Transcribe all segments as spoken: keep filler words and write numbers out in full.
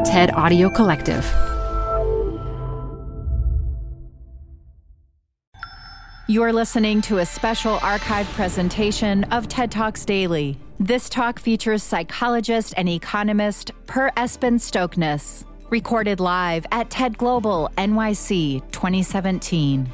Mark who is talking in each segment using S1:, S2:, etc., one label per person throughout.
S1: TED Audio Collective.
S2: You're listening to a special archive presentation of TED Talks Daily. This talk features psychologist and economist Per Espen Stoknes, recorded live at TED Global N Y C twenty seventeen.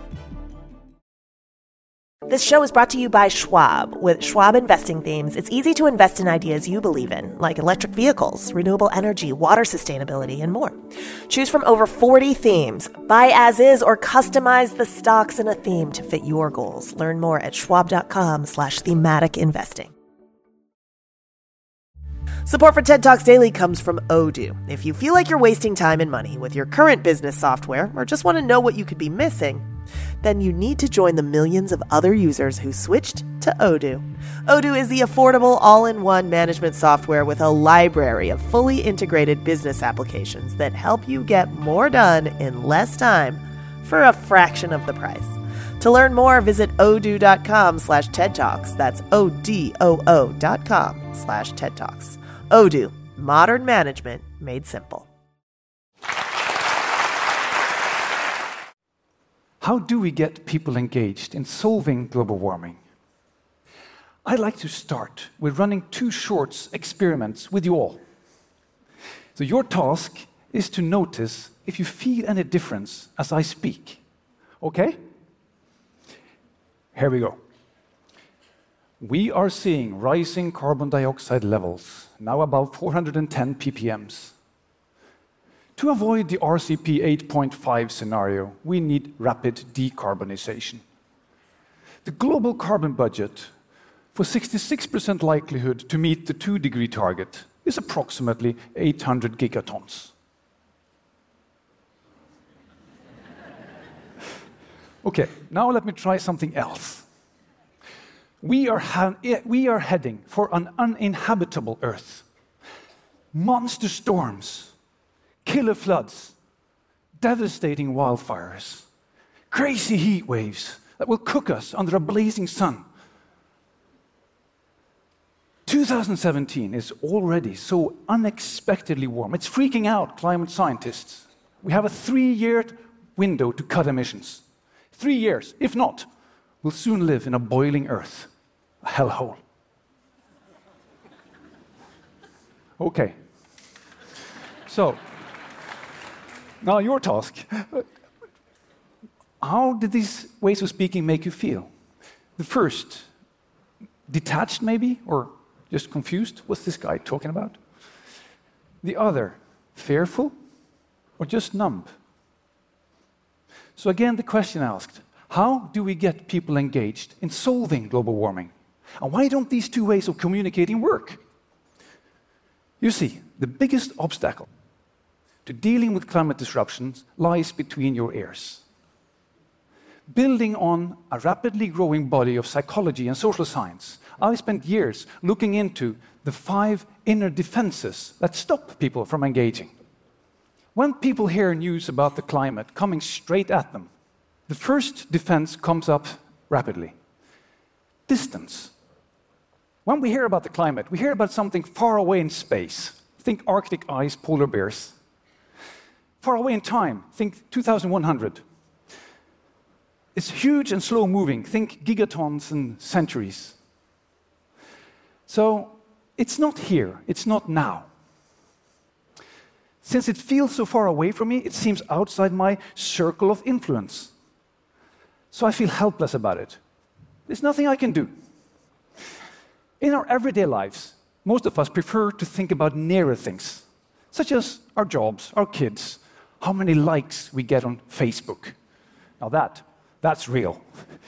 S3: This show is brought to you by Schwab. With Schwab investing themes, it's easy to invest in ideas you believe in, like electric vehicles, renewable energy, water sustainability, and more. Choose from over forty themes. Buy as is or customize the stocks in a theme to fit your goals. Learn more at schwab.com slash thematic investing. Support for TED Talks Daily comes from Odoo. If you feel like you're wasting time and money with your current business software or just want to know what you could be missing, then you need to join the millions of other users who switched to Odoo. Odoo is the affordable all-in-one management software with a library of fully integrated business applications that help you get more done in less time for a fraction of the price. To learn more, visit odoo.com slash TED Talks. That's O-D-O-O dot com slash TED Talks. Odoo, modern management made simple.
S4: How do we get people engaged in solving global warming? I'd like to start with running two short experiments with you all. So your task is to notice if you feel any difference as I speak. Okay? Here we go. We are seeing rising carbon dioxide levels, now above four hundred ten ppms. To avoid the R C P eight point five scenario, we need rapid decarbonization. The global carbon budget for sixty-six percent likelihood to meet the two degree target is approximately eight hundred gigatons. Okay, now let me try something else. We are, ha- we are heading for an uninhabitable Earth. Monster storms, killer floods, devastating wildfires, crazy heat waves that will cook us under a blazing sun. twenty seventeen is already so unexpectedly warm. It's freaking out climate scientists. We have a three-year window to cut emissions. Three years. If not, we'll soon live in a boiling Earth, a hellhole. Okay. So, now your task. How did these ways of speaking make you feel? The first, detached maybe, or just confused? What's this guy talking about? The other, fearful, or just numb? So again, the question asked, how do we get people engaged in solving global warming? And why don't these two ways of communicating work? You see, the biggest obstacle to dealing with climate disruptions lies between your ears. Building on a rapidly growing body of psychology and social science, I spent years looking into the five inner defenses that stop people from engaging. When people hear news about the climate coming straight at them, the first defense comes up rapidly. Distance. When we hear about the climate, we hear about something far away in space. Think Arctic ice, polar bears. Far away in time, think two thousand one hundred. It's huge and slow-moving. Think gigatons and centuries. So it's not here. It's not now. Since it feels so far away from me, it seems outside my circle of influence. So I feel helpless about it. There's nothing I can do. In our everyday lives, most of us prefer to think about nearer things, such as our jobs, our kids, how many likes we get on Facebook. Now that, that's real.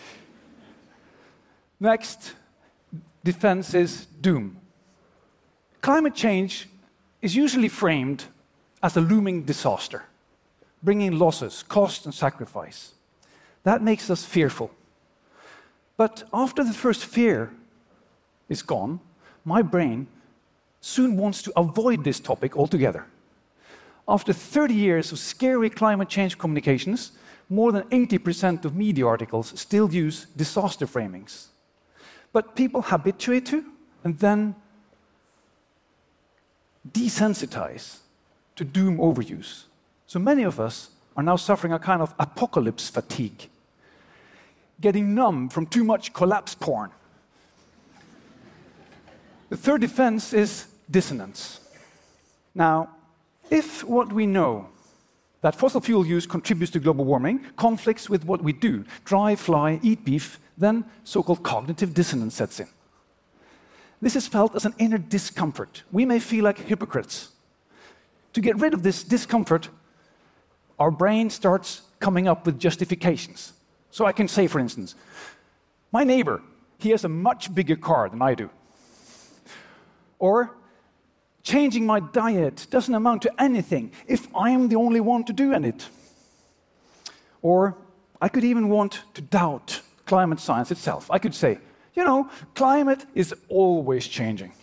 S4: Next, defense is doom. Climate change is usually framed as a looming disaster, bringing losses, cost, and sacrifice. That makes us fearful. But after the first fear is gone, my brain soon wants to avoid this topic altogether. After thirty years of scary climate change communications, more than eighty percent of media articles still use disaster framings. But people habituate to and then desensitize to to doom overuse. So many of us are now suffering a kind of apocalypse fatigue, getting numb from too much collapse porn. The third defense is dissonance. Now, if what we know, that fossil fuel use contributes to global warming, conflicts with what we do, drive, fly, eat beef, then so-called cognitive dissonance sets in. This is felt as an inner discomfort. We may feel like hypocrites. To get rid of this discomfort, our brain starts coming up with justifications. So I can say, for instance, my neighbor, he has a much bigger car than I do. Or, changing my diet doesn't amount to anything if I'm the only one to do it. Or, I could even want to doubt climate science itself. I could say, you know, climate is always changing.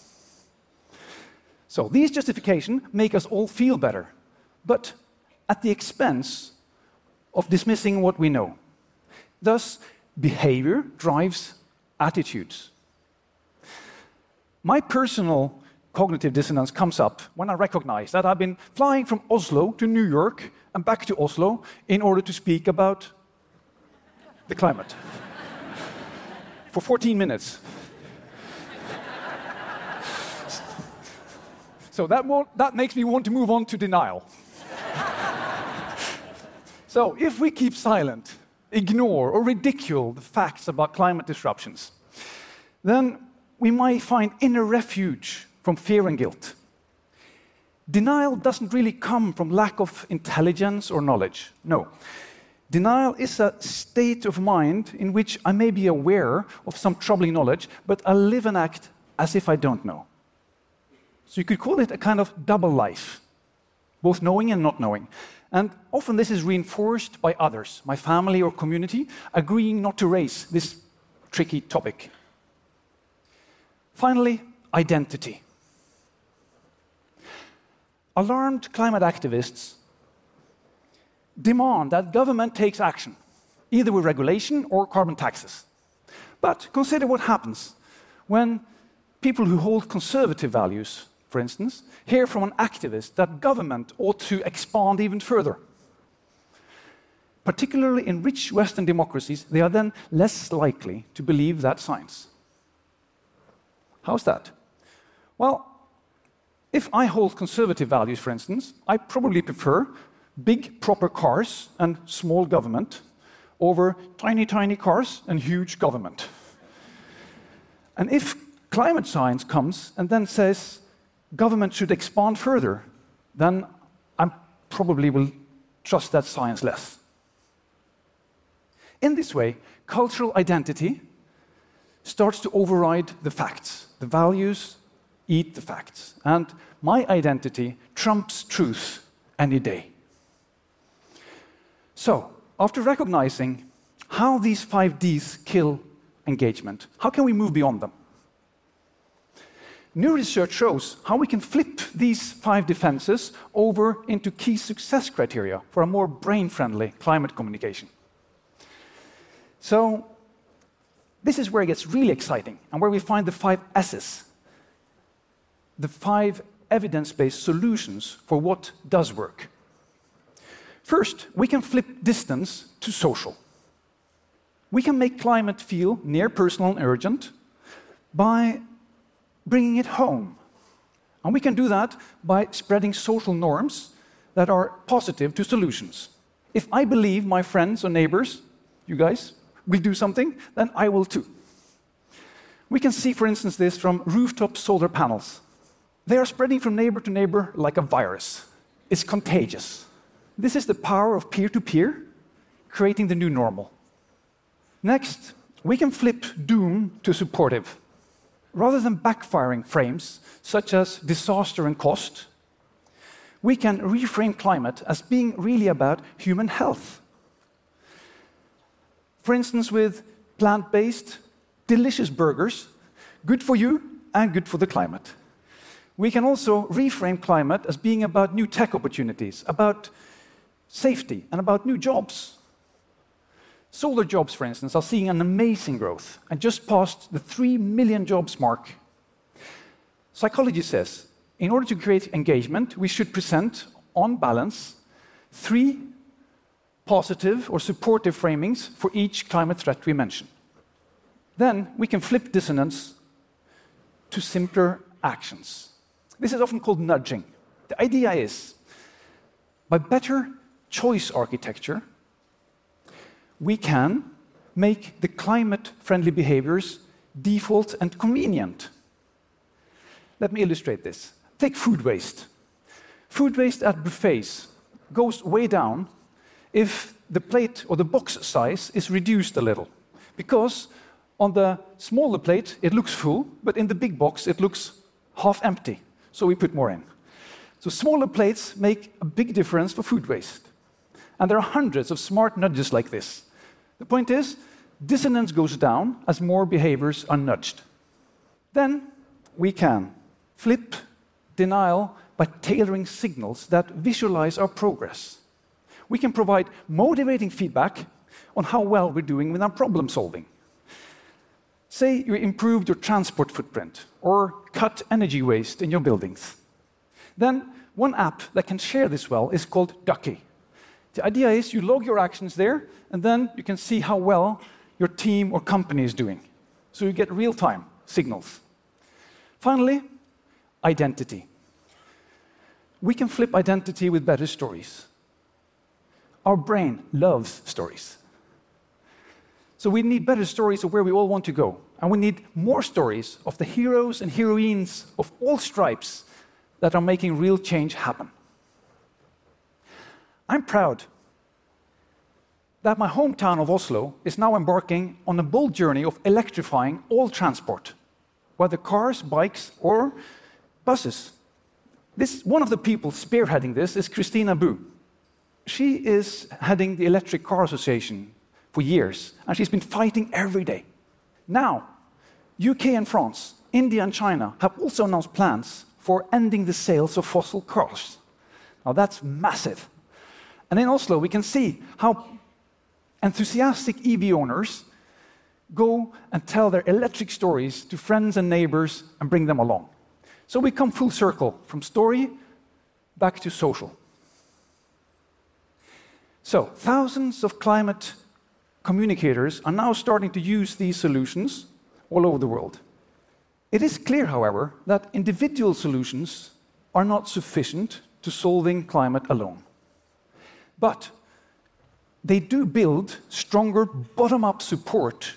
S4: So these justifications make us all feel better, but at the expense of dismissing what we know. Thus, behavior drives attitudes. My personal cognitive dissonance comes up when I recognize that I've been flying from Oslo to New York and back to Oslo in order to speak about the climate for fourteen minutes. So that, that makes me want to move on to denial. So if we keep silent, ignore or ridicule the facts about climate disruptions, then we might find inner refuge from fear and guilt. Denial doesn't really come from lack of intelligence or knowledge. No. Denial is a state of mind in which I may be aware of some troubling knowledge, but I live and act as if I don't know. So you could call it a kind of double life, both knowing and not knowing. And often this is reinforced by others, my family or community, agreeing not to raise this tricky topic. Finally, identity. Alarmed climate activists demand that government takes action, either with regulation or carbon taxes. But consider what happens when people who hold conservative values, for instance, hear from an activist that government ought to expand even further. Particularly in rich Western democracies, they are then less likely to believe that science. How's that? Well, if I hold conservative values, for instance, I probably prefer big, proper cars and small government over tiny, tiny cars and huge government. And if climate science comes and then says government should expand further, then I probably will trust that science less. In this way, cultural identity starts to override the facts. The values eat the facts. And my identity trumps truth any day. So, after recognizing how these five Ds kill engagement, how can we move beyond them? New research shows how we can flip these five defenses over into key success criteria for a more brain-friendly climate communication. So, this is where it gets really exciting and where we find the five S's, the five evidence-based solutions for what does work. First, we can flip distance to social. We can make climate feel near personal and urgent by bringing it home. And we can do that by spreading social norms that are positive to solutions. If I believe my friends or neighbors, you guys, will do something, then I will too. We can see, for instance, this from rooftop solar panels. They are spreading from neighbor to neighbor like a virus. It's contagious. This is the power of peer-to-peer, creating the new normal. Next, we can flip doom to supportive. Rather than backfiring frames, such as disaster and cost, we can reframe climate as being really about human health. For instance, with plant-based, delicious burgers, good for you and good for the climate. We can also reframe climate as being about new tech opportunities, about safety, and about new jobs. Solar jobs, for instance, are seeing an amazing growth and just passed the three million jobs mark. Psychology says in order to create engagement, we should present, on balance, three positive or supportive framings for each climate threat we mention. Then we can flip dissonance to simpler actions. This is often called nudging. The idea is, by better choice architecture, we can make the climate-friendly behaviors default and convenient. Let me illustrate this. Take food waste. Food waste at buffets goes way down if the plate or the box size is reduced a little. Because on the smaller plate, it looks full, but in the big box, it looks half empty. So we put more in. So smaller plates make a big difference for food waste. And there are hundreds of smart nudges like this. The point is, dissonance goes down as more behaviors are nudged. Then we can flip denial by tailoring signals that visualize our progress. We can provide motivating feedback on how well we're doing with our problem solving. Say you improved your transport footprint or cut energy waste in your buildings. Then one app that can share this well is called Ducky. The idea is you log your actions there, and then you can see how well your team or company is doing. So you get real-time signals. Finally, identity. We can flip identity with better stories. Our brain loves stories. So we need better stories of where we all want to go. And we need more stories of the heroes and heroines of all stripes that are making real change happen. I'm proud that my hometown of Oslo is now embarking on a bold journey of electrifying all transport, whether cars, bikes, or buses. This, one of the people spearheading this is Christina Bu. She is heading the Electric Car Association for years, and she's been fighting every day. Now, U K and France, India and China have also announced plans for ending the sales of fossil cars. Now that's massive. And in Oslo, we can see how enthusiastic E V owners go and tell their electric stories to friends and neighbors and bring them along. So we come full circle from story back to social. So thousands of climate communicators are now starting to use these solutions all over the world. It is clear, however, that individual solutions are not sufficient to solving climate alone. But they do build stronger bottom-up support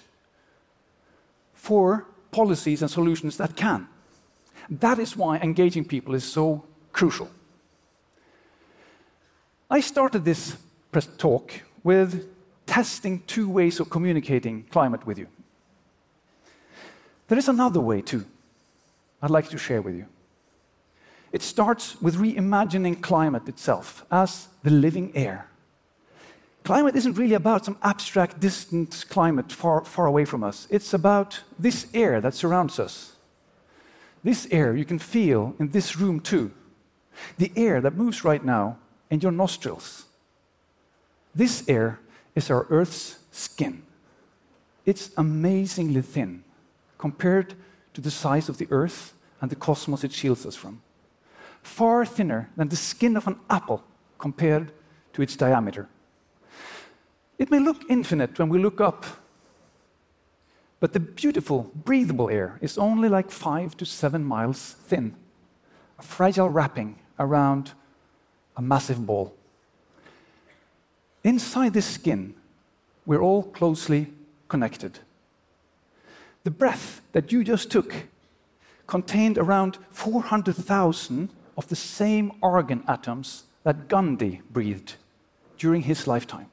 S4: for policies and solutions that can. That is why engaging people is so crucial. I started this talk with testing two ways of communicating climate with you. There is another way too, I'd like to share with you. It starts with reimagining climate itself as the living air. Climate isn't really about some abstract, distant climate far, far away from us. It's about this air that surrounds us. This air you can feel in this room too. The air that moves right now in your nostrils. This air is our Earth's skin. It's amazingly thin compared to the size of the Earth and the cosmos it shields us from. Far thinner than the skin of an apple compared to its diameter. It may look infinite when we look up, but the beautiful, breathable air is only like five to seven miles thin, a fragile wrapping around a massive ball. Inside this skin, we're all closely connected. The breath that you just took contained around four hundred thousand of the same argon atoms that Gandhi breathed during his lifetime.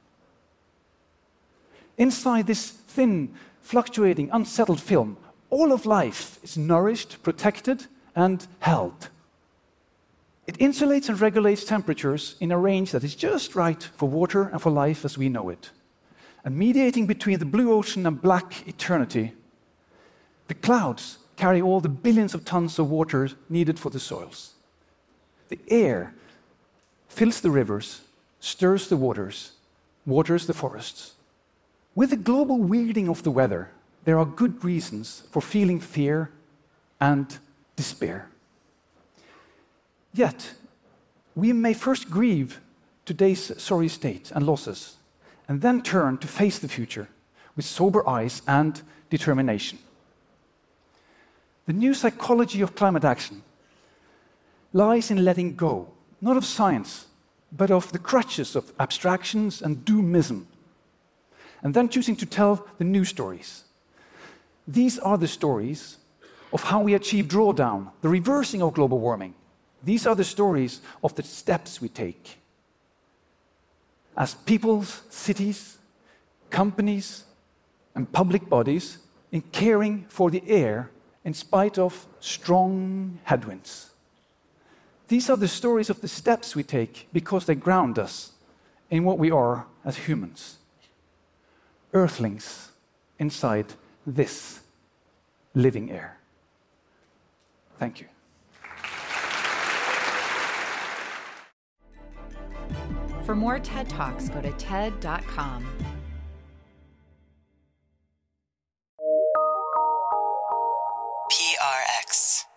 S4: Inside this thin, fluctuating, unsettled film, all of life is nourished, protected, and held. It insulates and regulates temperatures in a range that is just right for water and for life as we know it. And mediating between the blue ocean and black eternity, the clouds carry all the billions of tons of water needed for the soils. The air fills the rivers, stirs the waters, waters the forests. With the global weirding of the weather, there are good reasons for feeling fear and despair. Yet, we may first grieve today's sorry state and losses, and then turn to face the future with sober eyes and determination. The new psychology of climate action lies in letting go, not of science, but of the crutches of abstractions and doomism, and then choosing to tell the new stories. These are the stories of how we achieve drawdown, the reversing of global warming. These are the stories of the steps we take as peoples, cities, companies, and public bodies in caring for the air in spite of strong headwinds. These are the stories of the steps we take because they ground us in what we are as humans. Earthlings inside this living air. Thank you.
S2: For more TED Talks, go to ted dot com.
S1: P R X.